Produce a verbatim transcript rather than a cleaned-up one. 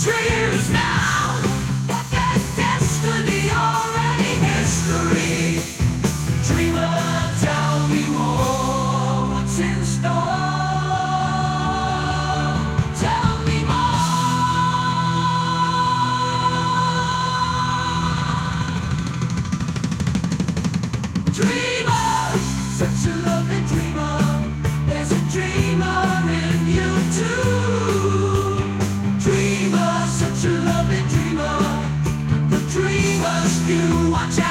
Dreamers now, but their destiny already history. Dreamer, tell me more, what's in store? Tell me more. Dreamer, such a lovely dreamer. There's a dreamer in you too. Dreamer, such a lovely dreamer. The dreamers you watch out.